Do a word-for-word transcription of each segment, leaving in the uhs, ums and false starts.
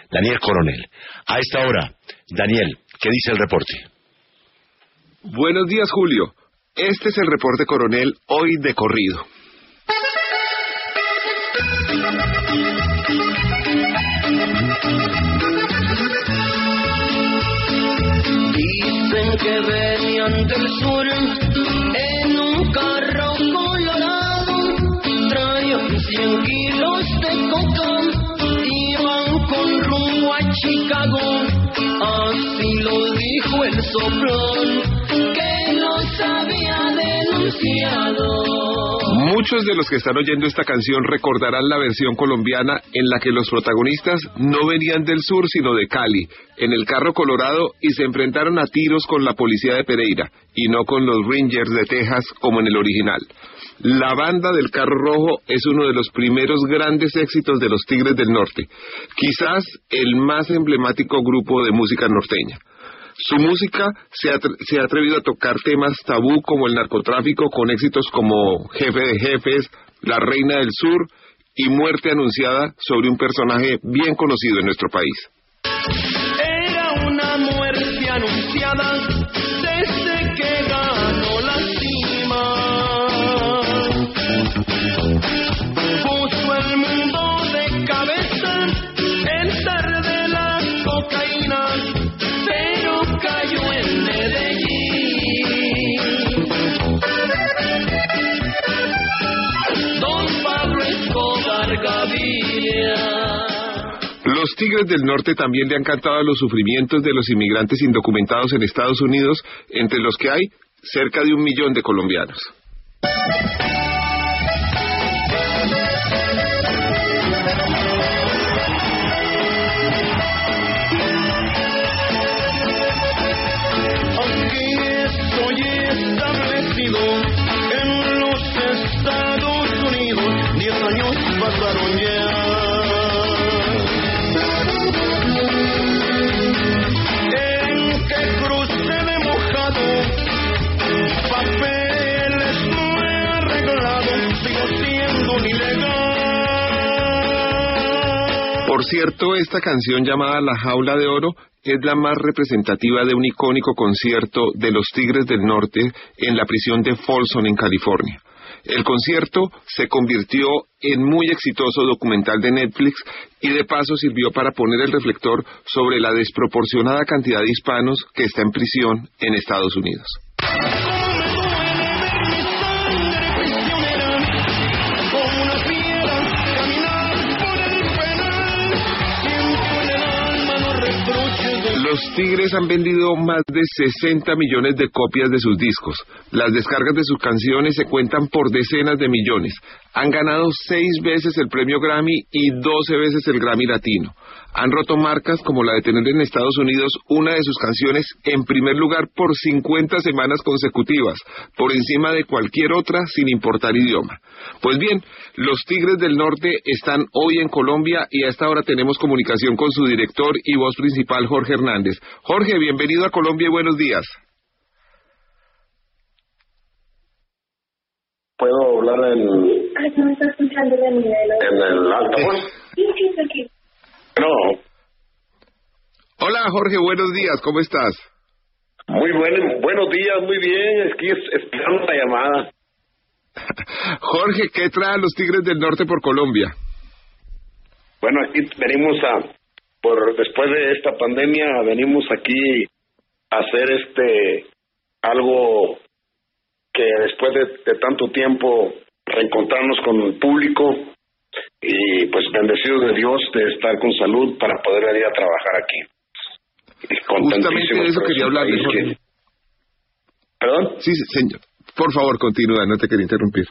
Daniel Coronel. A esta hora, Daniel, ¿qué dice el reporte? Buenos días, Julio. Este es el reporte Coronel, hoy de corrido. Dicen que venían del sur en un carro colorado, traían cien kilos de coca, iban con rumbo a Chicago. Así lo dijo el soplón que los había denunciado. Muchos de los que están oyendo esta canción recordarán la versión colombiana en la que los protagonistas no venían del sur sino de Cali, en el carro colorado, y se enfrentaron a tiros con la policía de Pereira y no con los Rangers de Texas como en el original. La banda del carro rojo es uno de los primeros grandes éxitos de los Tigres del Norte, quizás el más emblemático grupo de música norteña. Su música se ha, se ha atrevido a tocar temas tabú como el narcotráfico, con éxitos como Jefe de Jefes, La Reina del Sur y Muerte Anunciada, sobre un personaje bien conocido en nuestro país. Era una muerte anunciada desde que ganó la cima. Puso el mundo de cabeza el zar de la cocaína, pero cayó en Medellín. Don Pablo Escobar Gaviria. Los Tigres del Norte también le han cantado a los sufrimientos de los inmigrantes indocumentados en Estados Unidos, entre los que hay cerca de un millón de colombianos. Aquí estoy establecido en los Estados Unidos, diez años pasaron ya. En que crucé de mojado, papeles no he arreglado, sigo siendo un ilegal. Por cierto, esta canción llamada La Jaula de Oro es la más representativa de un icónico concierto de los Tigres del Norte en la prisión de Folsom, en California. El concierto se convirtió en muy exitoso documental de Netflix y de paso sirvió para poner el reflector sobre la desproporcionada cantidad de hispanos que está en prisión en Estados Unidos. Los Tigres han vendido más de sesenta millones de copias de sus discos. Las descargas de sus canciones se cuentan por decenas de millones. Han ganado seis veces el premio Grammy y doce veces el Grammy Latino. Han roto marcas como la de tener en Estados Unidos una de sus canciones en primer lugar por cincuenta semanas consecutivas, por encima de cualquier otra sin importar idioma. Pues bien, los Tigres del Norte están hoy en Colombia y a esta hora tenemos comunicación con su director y voz principal, Jorge Hernández. Jorge, bienvenido a Colombia y buenos días. ¿Puedo hablar en, Ay, no me está escuchando de mi en el altavoz? Sí, sí, sí, aquí. No. Hola Jorge, buenos días, ¿cómo estás? Muy buen, buenos días, muy bien. Aquí es, esperando la llamada. Jorge, ¿qué trae a los Tigres del Norte por Colombia? Bueno, aquí venimos a, por después de esta pandemia, venimos aquí a hacer este algo que después de, de tanto tiempo reencontrarnos con el público y pues bendecidos de Dios de estar con salud para poder venir a trabajar aquí. Justamente de eso quería hablar. Que... ¿Perdón? Sí, señor. Por favor, continúa, no te quería interrumpir.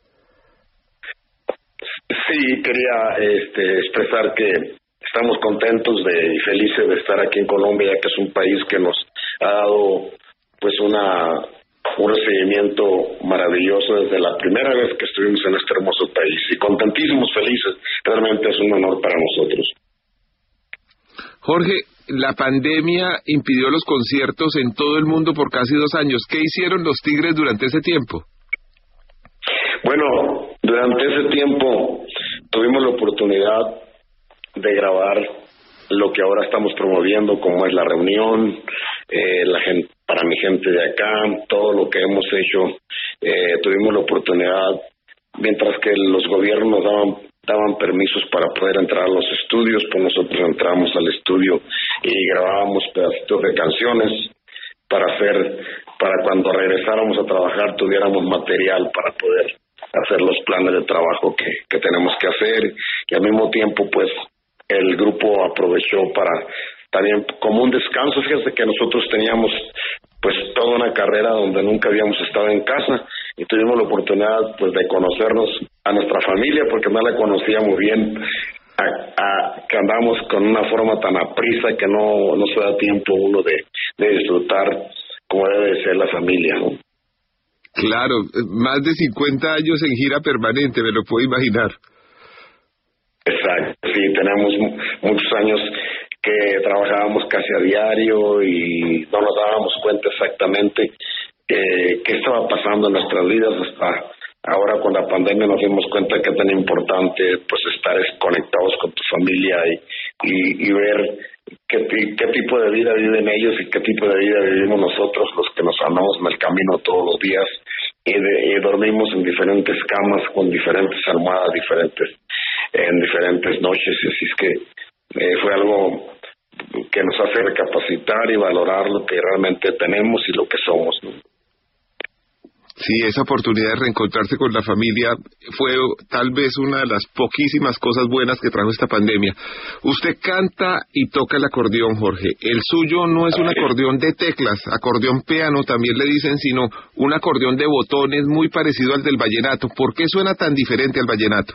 Sí, quería este, expresar que estamos contentos de, y felices de estar aquí en Colombia, ya que es un país que nos ha dado pues una un recibimiento maravilloso desde la primera vez que estuvimos en este hermoso país, y contentísimos, felices. Realmente es un honor para nosotros. Jorge, la pandemia impidió los conciertos en todo el mundo por casi dos años. ¿Qué hicieron los Tigres durante ese tiempo? Bueno, durante ese tiempo tuvimos la oportunidad de grabar lo que ahora estamos promoviendo, como es la reunión, eh, la gente, para mi gente de acá, todo lo que hemos hecho, eh, tuvimos la oportunidad, mientras que los gobiernos nos daban, daban permisos para poder entrar a los estudios, pues nosotros entramos al estudio y grabábamos pedacitos de canciones para hacer, para cuando regresáramos a trabajar tuviéramos material para poder hacer los planes de trabajo que, que tenemos que hacer, y al mismo tiempo pues el grupo aprovechó para también como un descanso. Fíjate que nosotros teníamos pues toda una carrera donde nunca habíamos estado en casa y tuvimos la oportunidad pues de conocernos a nuestra familia, porque no la conocíamos bien, a, a, que andamos con una forma tan aprisa que no, no se da tiempo uno de, de disfrutar como debe de ser la familia, ¿no? Claro, más de cincuenta años en gira permanente, me lo puedo imaginar. Exacto, sí, tenemos muchos años que trabajábamos casi a diario y no nos dábamos cuenta exactamente eh, qué estaba pasando en nuestras vidas. Hasta ahora con la pandemia nos dimos cuenta que es tan importante pues estar conectados con tu familia y, y, y ver qué, qué tipo de vida viven ellos y qué tipo de vida vivimos nosotros, los que nos andamos en el camino todos los días y, de, y dormimos en diferentes camas con diferentes almohadas diferentes en diferentes noches, y así es que eh, fue algo que nos hace recapacitar y valorar lo que realmente tenemos y lo que somos, ¿no? Sí, esa oportunidad de reencontrarse con la familia fue tal vez una de las poquísimas cosas buenas que trajo esta pandemia. Usted canta y toca el acordeón, Jorge. El suyo no es un acordeón de teclas, acordeón piano también le dicen, sino un acordeón de botones muy parecido al del vallenato. ¿Por qué suena tan diferente al vallenato?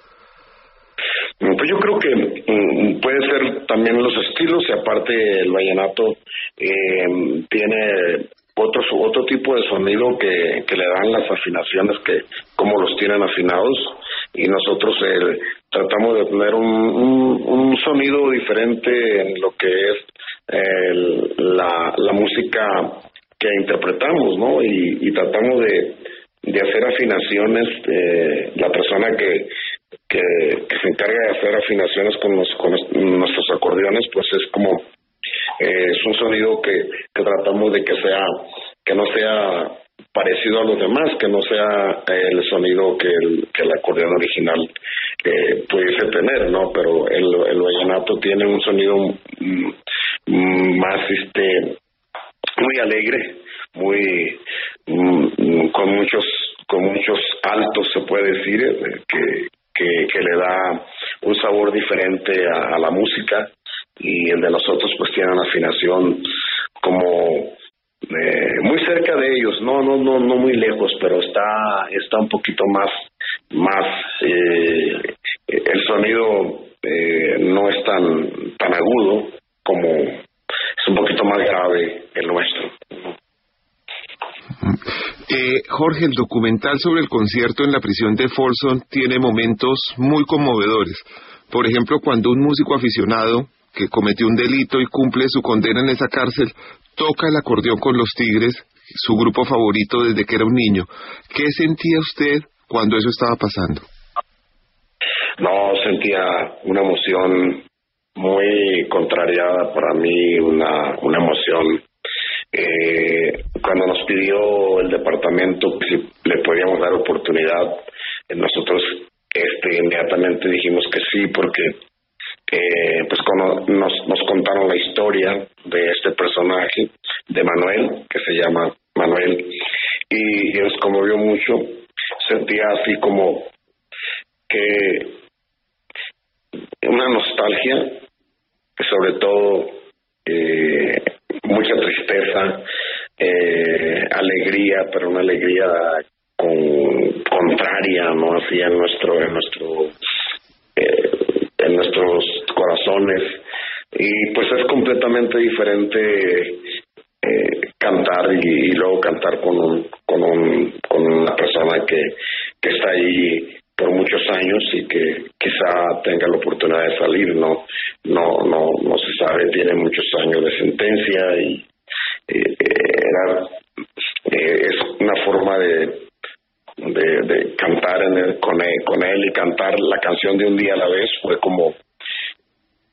Pues yo creo que mm, puede ser también los estilos, y aparte el vallenato eh, tiene otro otro tipo de sonido que, que le dan las afinaciones, que como los tienen afinados, y nosotros eh, tratamos de tener un, un, un sonido diferente en lo que es eh, la, la música que interpretamos, ¿no? Y, y tratamos de, de hacer afinaciones, eh, la persona que Que, que se encarga de hacer afinaciones con, los, con nuestros acordeones, pues es como eh, es un sonido que, que tratamos de que sea que no sea parecido a los demás, que no sea el sonido que el, que el acordeón original eh, pudiese tener, ¿no? Pero el, el vallenato tiene un sonido mm, más este muy alegre, muy mm, con muchos con muchos altos, se puede decir, eh, que Que, que le da un sabor diferente a, a la música, y el de nosotros pues tiene una afinación como eh, muy cerca de ellos, no no no no muy lejos, pero está está un poquito más más eh, el sonido eh, no es tan tan agudo, como es un poquito más grave el nuestro. Eh, Jorge, el documental sobre el concierto en la prisión de Folsom tiene momentos muy conmovedores. Por ejemplo, cuando un músico aficionado que cometió un delito y cumple su condena en esa cárcel toca el acordeón con los Tigres, su grupo favorito desde que era un niño. ¿Qué sentía usted cuando eso estaba pasando? No, sentía una emoción muy contrariada para mí, una, una emoción. Eh, cuando nos pidió el departamento que si le podíamos dar oportunidad, eh, nosotros este inmediatamente dijimos que sí, porque eh, pues cuando nos, nos contaron la historia de este personaje, de Manuel, que se llama Manuel, y, y nos conmovió mucho. Sentía así como que una nostalgia, sobre todo eh, mucha tristeza, eh, alegría, pero una alegría con, contraria, no así en nuestro en nuestro eh, en nuestros corazones, y pues es completamente diferente eh, cantar y, y luego cantar con un con un con una persona que que está ahí por muchos años y que quizá tenga la oportunidad de salir, no no no no se sabe, tiene muchos años de sentencia, y eh, era eh, es una forma de de, de cantar en el, con él con él y cantar la canción de Un día a la vez fue como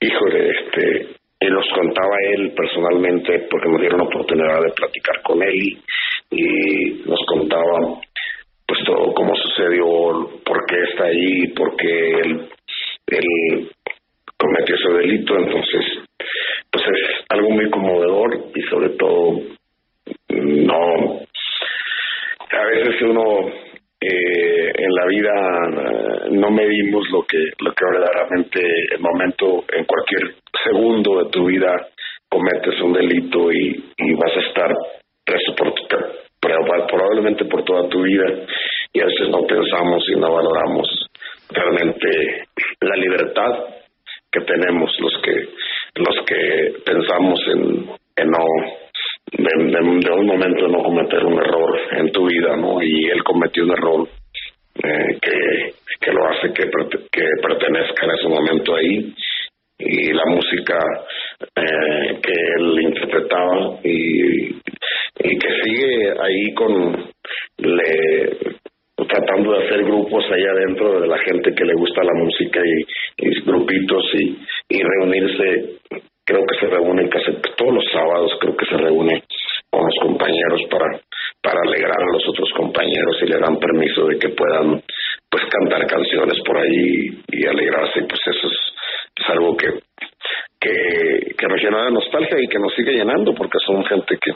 híjole, este, y nos contaba él personalmente, porque nos dieron la oportunidad de platicar con él, y, y nos contaba pues todo cómo sucedió, por qué está ahí, por qué él, él cometió ese delito. Entonces pues es algo muy conmovedor, y sobre todo no, a veces uno eh, en la vida eh, no medimos lo que lo que verdaderamente el momento, en cualquier segundo de tu vida cometes un delito y, y vas a estar preso por tu, probablemente por toda tu vida, y a veces no pensamos y no valoramos realmente la libertad que tenemos los que los que pensamos en, en no de, de, de un momento no cometer un error en tu vida, ¿no? Y él cometió un error eh, que que lo hace que que pertenezca en ese momento ahí, y la música eh, que él interpretaba y y que sigue ahí con le tratando de hacer grupos ahí adentro de la gente que le gusta la música, y, y grupitos y, y reunirse. Creo que se reúnen casi todos los sábados, creo que se reúne con los compañeros para para alegrar a los otros compañeros, y le dan permiso de que puedan pues cantar canciones por ahí y alegrarse. Pues eso es, es algo que que que nos llena de nostalgia y que nos sigue llenando, porque son gente que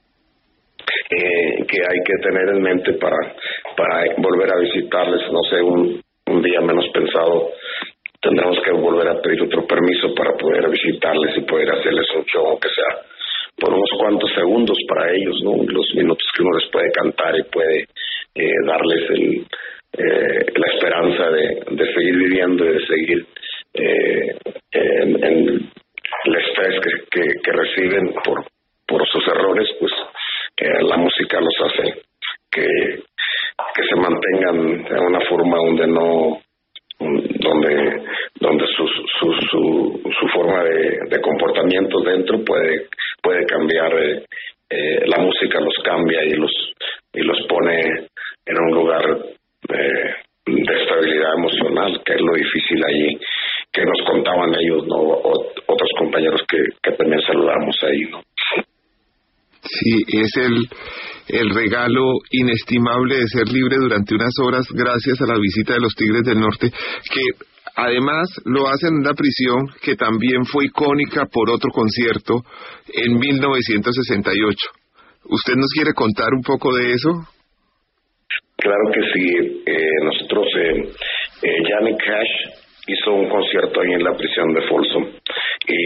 Eh, que hay que tener en mente para para volver a visitarles. No sé, un, un día menos pensado tendremos que volver a pedir otro permiso para poder visitarles y poder hacerles un show, aunque sea por unos cuantos segundos para ellos, ¿no? Los minutos que uno les puede cantar y puede eh, darles el eh, la esperanza de, de seguir viviendo y de seguir eh, en, en el estrés que, que, que reciben por por sus errores. Pues Eh, la música los hace que que se mantengan de una forma donde no donde donde su su su, su forma de, de comportamiento dentro puede puede cambiar. eh, eh, la música los cambia y los y los pone en un lugar eh, de estabilidad emocional, que es lo difícil allí, que nos contaban ellos, no o, otros compañeros que que también saludamos ahí, ¿no? Sí, es el, el regalo inestimable de ser libre durante unas horas gracias a la visita de los Tigres del Norte, que además lo hacen en una prisión que también fue icónica por otro concierto en mil novecientos sesenta y ocho. ¿Usted nos quiere contar un poco de eso? Claro que sí. Eh, nosotros, eh, eh, Johnny Cash hizo un concierto ahí en la prisión de Folsom, y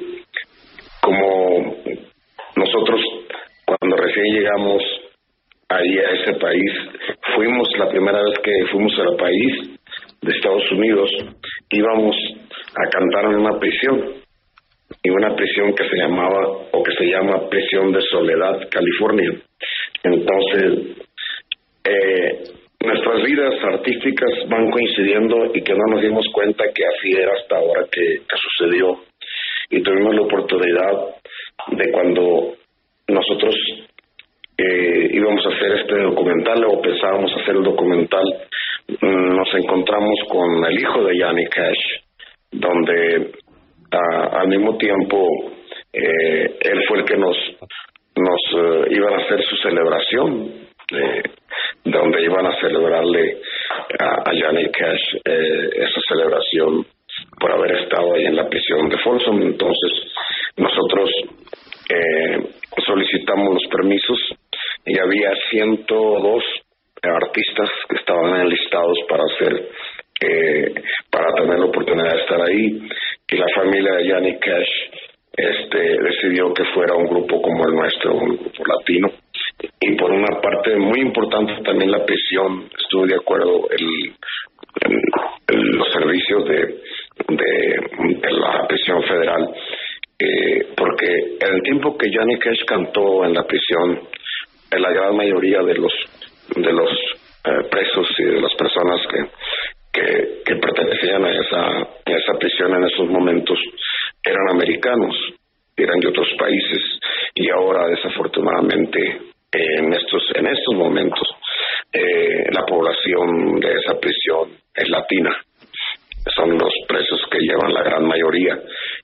como nosotros cuando recién llegamos ahí a ese país, fuimos la primera vez que fuimos al país de Estados Unidos, íbamos a cantar en una prisión, y una prisión que se llamaba o que se llama Prisión de Soledad, California. Entonces eh, nuestras vidas artísticas van coincidiendo, y que no nos dimos cuenta que así era hasta ahora que, que sucedió, y tuvimos la oportunidad de, cuando nosotros eh, íbamos a hacer este documental, o pensábamos hacer el documental, nos encontramos con el hijo de Johnny Cash, donde a, al mismo tiempo eh, él fue el que nos nos uh, iban a hacer su celebración, eh, donde iban a celebrarle a, a Johnny Cash eh, esa celebración por haber estado ahí en la prisión de Folsom. Entonces nosotros eh, solicitamos los permisos, y había ciento dos artistas que estaban enlistados para hacer eh, para tener la oportunidad de estar ahí, y la familia de Johnny Cash este decidió que fuera un grupo como el nuestro, un grupo latino. Y por una parte muy importante también la prisión estuvo de acuerdo el, el, el los servicios de, de de la prisión federal, eh, porque en el tiempo que Johnny Cash cantó en la prisión, en la gran mayoría de los de los eh, presos y de las personas que que, que pertenecían a esa a esa prisión en esos momentos eran americanos, eran de otros países, y ahora desafortunadamente en estos en estos momentos eh, la población de esa prisión es latina. Son los presos que llevan la gran mayoría,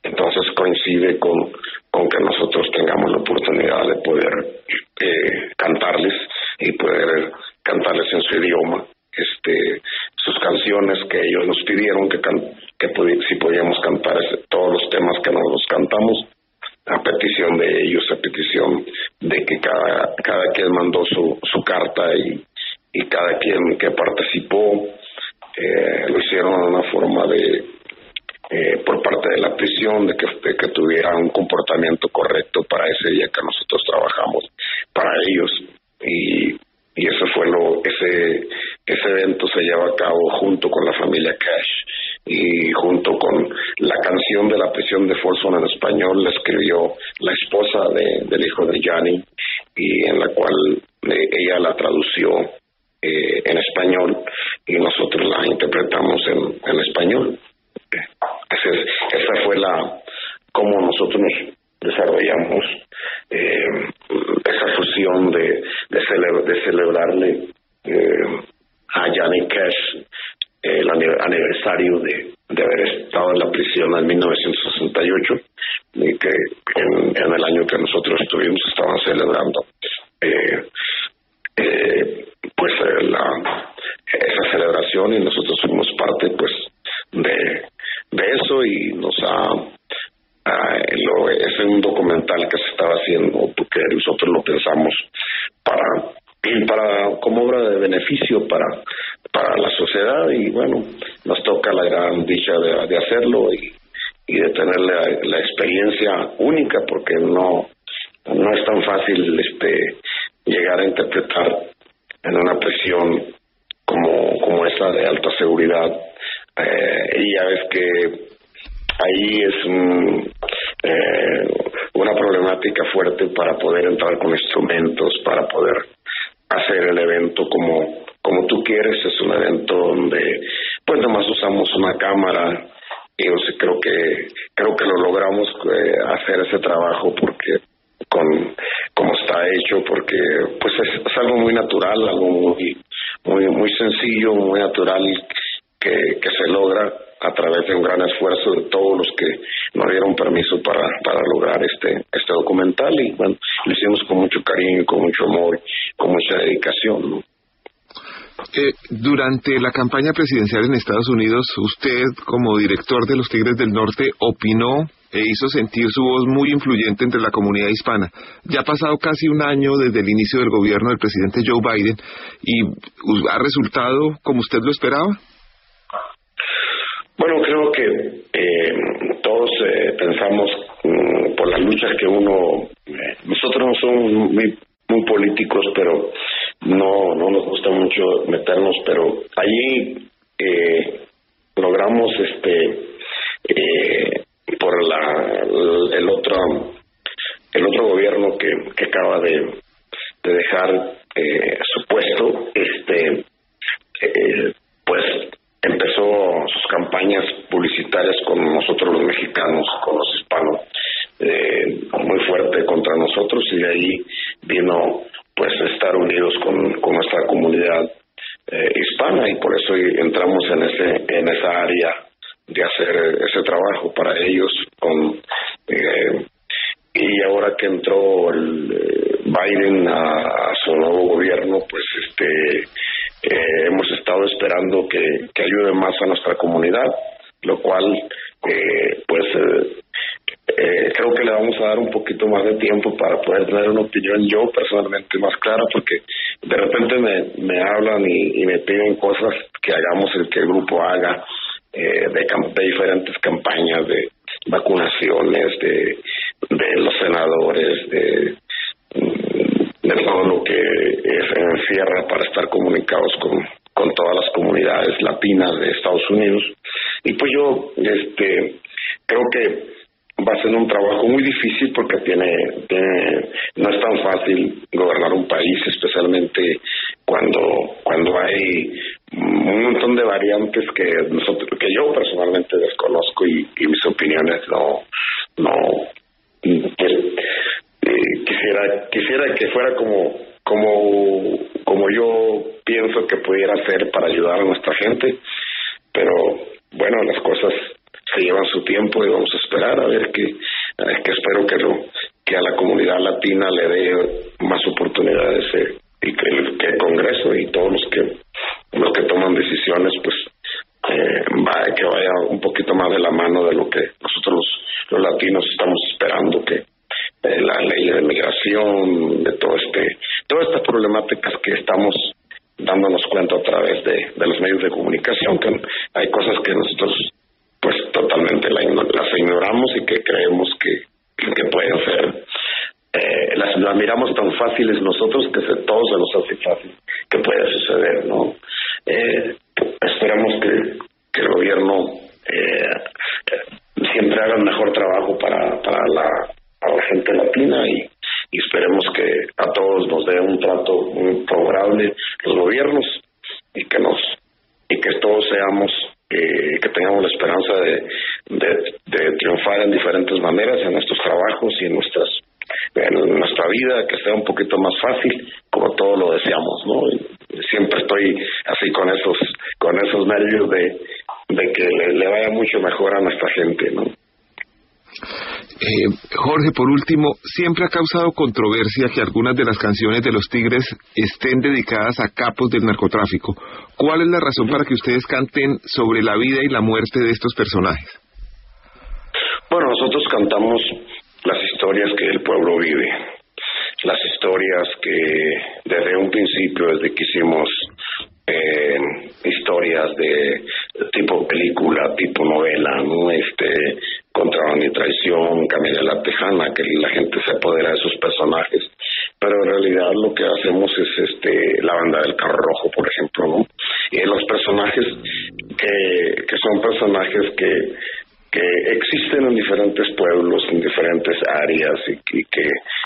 entonces coincide con, con que nosotros tengamos la oportunidad de poder eh, cantarles y poder cantarles en su idioma este sus canciones que ellos nos pidieron que, can, que pudi- si podíamos cantar ese, todos los temas que nosotros cantamos a petición de ellos, a petición de que cada cada quien mandó su, su carta y, y cada quien que participó eh, lo hicieron de una forma de Eh, por parte de la prisión, de que, de que tuviera un comportamiento correcto para ese día que nosotros trabajamos para ellos, y, y eso fue lo ese ese evento se lleva a cabo junto con la familia Cash y junto con la canción de la prisión de Folsom en español la escribió la esposa de, del hijo de Gianni, y en la cual eh, ella la tradució eh, en español y nosotros la interpretamos en, en español. Esa, es, esa fue la como nosotros nos desarrollamos eh, esa fusión de de, cele, de celebrarle eh, a Johnny Cash eh, el aniversario de, de haber estado en la prisión en mil novecientos sesenta y ocho, y que en, en el año que nosotros estuvimos estaban celebrando eh, eh, pues eh, la esa celebración, y nosotros fuimos parte pues de de eso, y nos ha uh, lo, es un documental que se estaba haciendo porque nosotros lo pensamos para para como obra de beneficio para para la sociedad, y bueno, nos toca la gran dicha de, de hacerlo y, y de tener la, la experiencia única, porque no no es tan fácil este llegar a interpretar en una prisión como como esa de alta seguridad. Eh, y ya ves que ahí es un, eh, una problemática fuerte para poder entrar con instrumentos, para poder hacer el evento como como tú quieres. Es un evento donde pues nomás usamos una cámara, y yo sé, creo que creo que lo logramos eh, hacer ese trabajo porque con como está hecho, porque pues es, es algo muy natural, algo muy muy muy sencillo, muy natural, que, que se logra a través de un gran esfuerzo de todos los que nos dieron permiso para para lograr este este documental, y bueno, lo hicimos con mucho cariño, con mucho amor, con mucha dedicación, ¿no? Eh, durante la campaña presidencial en Estados Unidos, usted, como director de los Tigres del Norte, opinó e hizo sentir su voz muy influyente entre la comunidad hispana. Ya ha pasado casi un año desde el inicio del gobierno del presidente Joe Biden, y ¿ha resultado como usted lo esperaba? Bueno, creo que eh, todos eh, pensamos um, por las luchas que uno... Eh, nosotros no somos muy, muy políticos, pero no no nos gusta mucho meternos, pero allí eh, logramos este eh, por la el otro el otro gobierno que, que acaba de, de dejar eh, su puesto, este eh, pues empezó sus campañas publicitarias con nosotros los mexicanos, con los hispanos, eh, muy fuerte contra nosotros, y de ahí vino pues estar unidos con, con nuestra comunidad eh, hispana, y por eso entramos en ese en esa área de hacer ese trabajo para ellos. Con eh, y ahora que entró el eh, Biden a, a su nuevo gobierno, pues este eh, hemos estado esperando que, que ayude más a nuestra comunidad, lo cual eh, pues eh, Eh, creo que le vamos a dar un poquito más de tiempo para poder tener una opinión yo personalmente más clara, porque de repente me, me hablan y, y me piden cosas que hagamos, el que el grupo haga, eh, de, de diferentes campañas de vacunaciones, de, de los senadores, de, de todo lo que se encierra para estar comunicados con, con todas las comunidades latinas de Estados Unidos. Y pues yo este creo que va a ser un trabajo muy difícil, porque tiene, tiene no es tan fácil gobernar un país, especialmente cuando cuando hay un montón de variantes que nosotros que yo personalmente desconozco, y, y mis opiniones no no pues, eh, quisiera quisiera que fuera como como como yo pienso que pudiera ser para ayudar a nuestra gente, pero bueno, las cosas se llevan su tiempo y vamos a esperar esperar a ver que, eh, que espero que lo que a la comunidad latina le dé más oportunidades eh, y que el, que el Congreso y todos los que los que toman decisiones pues eh, va, que vaya un poquito más de la mano de lo que nosotros los, los latinos estamos esperando, que eh, la ley de migración, de todo este todas estas problemáticas que estamos dándonos cuenta a través de, de los medios de comunicación, que hay cosas que nosotros pues totalmente la, las ignoramos y que creemos que, que pueden ser, eh, las, las miramos tan fáciles nosotros que se, todo se nos hace fácil que puede suceder, ¿no? Eh, esperamos que, que el gobierno eh, siempre haga el mejor trabajo para, para, la, para la gente latina y y esperemos que a todos nos dé un trato muy favorable los gobiernos y que nos y que todos seamos eh, que tengamos la esperanza de, de de triunfar en diferentes maneras en nuestros trabajos y en nuestras en nuestra vida, que sea un poquito más fácil como todos lo deseamos, ¿no? Y siempre estoy así con esos con esos nervios de de que le, le vaya mucho mejor a nuestra gente, ¿no? Eh, Jorge, por último, siempre ha causado controversia que algunas de las canciones de los Tigres estén dedicadas a capos del narcotráfico. ¿Cuál es la razón para que ustedes canten sobre la vida y la muerte de estos personajes? Bueno, nosotros cantamos las historias que el pueblo vive, las historias que desde un principio, desde que hicimos eh, historias de tipo película, tipo novela, ¿no? Este, Contrabando y Traición, Camino de la Tejana, que la gente se apodera de sus personajes, pero en realidad lo que hacemos es este la Banda del Carro Rojo, por ejemplo, ¿no? Y los personajes que, que son personajes que que existen en diferentes pueblos, en diferentes áreas y que, y que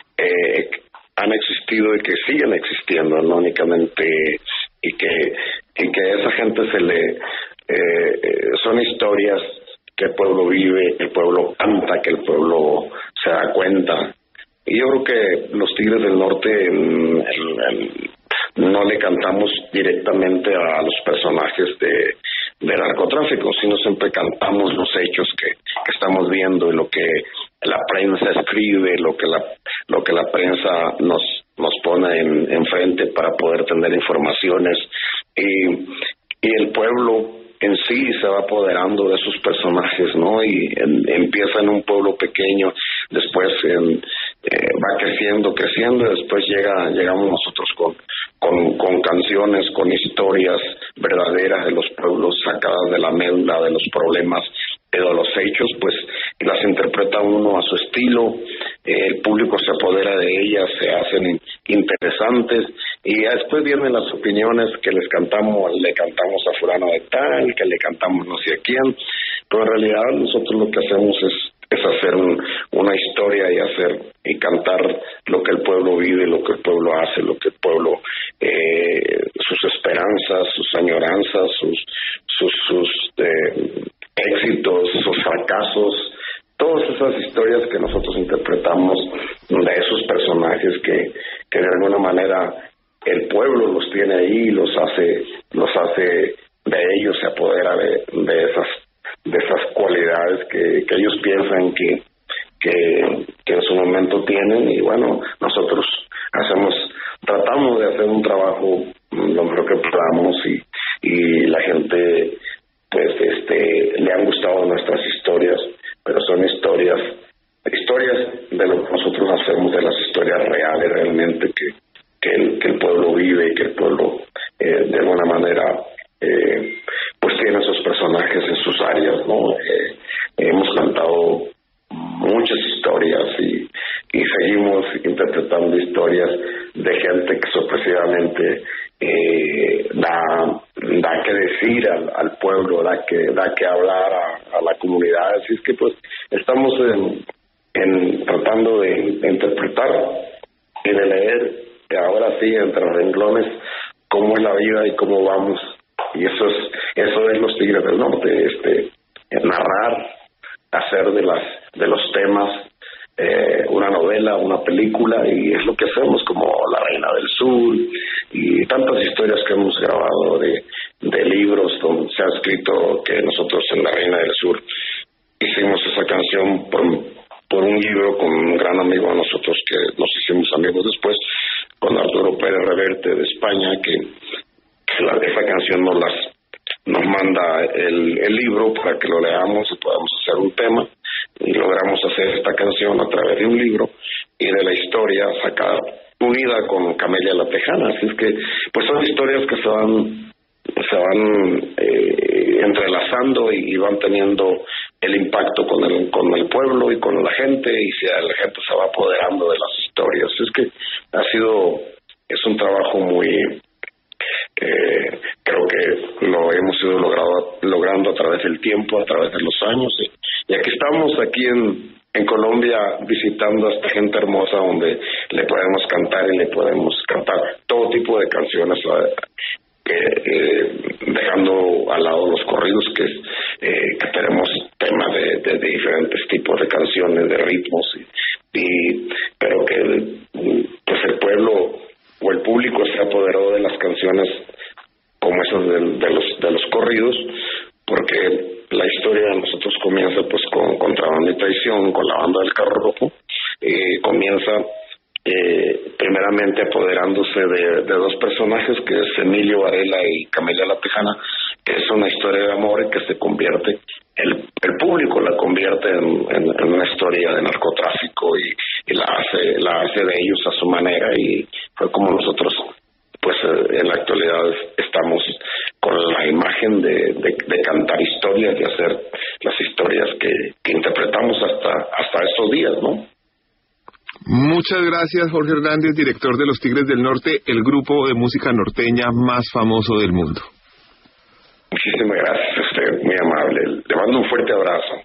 eh, han existido y que siguen existiendo, no únicamente, y que y que a esa gente se le eh, eh, son historias que el pueblo vive, que el pueblo canta, que el pueblo se da cuenta. Y yo creo que los Tigres del Norte el, el, no le cantamos directamente a los personajes de, de narcotráfico, sino siempre cantamos los hechos que, que estamos viendo y lo que la prensa escribe, lo que la lo que la prensa nos nos pone en, enfrente para poder tener informaciones, y, y el pueblo en sí se va apoderando de sus personajes, ¿no? Y en, empieza en un pueblo pequeño, después en, eh, va creciendo, creciendo, y después llega llegamos nosotros con, con con canciones, con historias verdaderas de los pueblos, sacadas de la médula, de los problemas, de los hechos, pues las interpreta uno a su estilo, eh, el público se apodera de ellas, se hacen interesantes, y después vienen las opiniones que les cantamos, le cantamos a fulano de tal, que le cantamos no sé a quién, pero en realidad nosotros lo que hacemos es, es hacer un, una historia y hacer y cantar lo que el pueblo vive, lo que el pueblo hace, lo que el pueblo, eh, sus esperanzas, sus añoranzas, sus, sus, sus eh, éxitos, sus fracasos, todas esas historias que nosotros interpretamos de esos personajes que, que de alguna manera el pueblo los tiene ahí, los hace, los hace de ellos, se apodera de, de esas, de esas cualidades que, que ellos piensan que, que, que en su momento tienen, y bueno, nosotros hacemos, tratamos de hacer un trabajo lo mejor que podamos, y, y la gente pues este le han gustado nuestras historias, pero son historias historias de lo que nosotros hacemos, de las historias reales realmente que que el, que el pueblo vive y que el pueblo eh, de alguna manera eh, pues tiene esos personajes en sus áreas, ¿no? Eh, hemos cantado muchas historias y, y seguimos interpretando historias de gente que sorpresivamente eh, da da que decir al, al pueblo, da que da que hablar a, a la comunidad, así es que pues estamos en, en tratando de, de interpretar y de leer ahora sí entre los renglones cómo es la vida y cómo vamos, y eso es eso es los Tigres del Norte, este narrar, hacer de las de los temas eh, una novela, una película, y es lo que hacemos, como La Reina del Sur y tantas historias que hemos grabado de, de libros donde se ha escrito que nosotros en La Reina del Sur hicimos esa canción por, por un libro con un gran amigo de nosotros que nos hicimos amigos después, con Arturo Pérez Reverte de España, que, que la, esa canción nos las nos manda el, el libro para que lo leamos y podamos hacer un tema, y logramos hacer esta canción a través de un libro y de la historia sacada unida con Camelia la Tejana. Así es que pues son historias que se van se van eh, entrelazando y, y van teniendo el impacto con el con el pueblo y con la gente, y si la gente se va apoderando de las historias. Es que ha sido es un trabajo muy Eh, creo que lo hemos ido logrado, logrando a través del tiempo, a través de los años, y, y aquí estamos, aquí en, en Colombia, visitando a esta gente hermosa, donde le podemos cantar y le podemos cantar todo tipo de canciones, eh, eh, dejando al lado los corridos, que, eh, que tenemos temas de, de, de diferentes tipos de canciones, de ritmos, y, y pero que pues el pueblo o el público se apoderó de las canciones como esas de, de los de los corridos, porque la historia de nosotros comienza pues con Contrabando y Traición, con la banda del Carro Rojo. Eh, comienza eh, primeramente apoderándose de, de dos personajes, que es Emilio Varela y Camelia la Tejana, que es una historia de amor y que se convierte, el, el público la convierte en, en, en una historia de narcotráfico, y, y la hace la hace de ellos a su manera, y fue como nosotros pues en la actualidad estamos con la imagen de, de, de cantar historias y hacer las historias que, que interpretamos hasta hasta estos días, ¿no? Muchas gracias, Jorge Hernández, director de Los Tigres del Norte, el grupo de música norteña más famoso del mundo. Muchísimas gracias a usted, muy amable. Le mando un fuerte abrazo.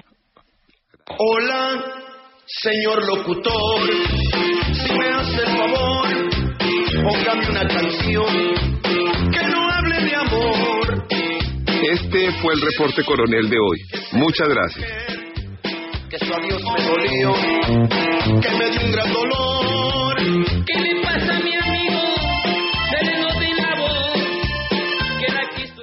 Hola, señor locutor, si me hace el favor, póngame una canción que no hable de amor. Este fue el reporte coronel de hoy. Muchas gracias. Que su adiós me dolió, que me dio un gran dolor.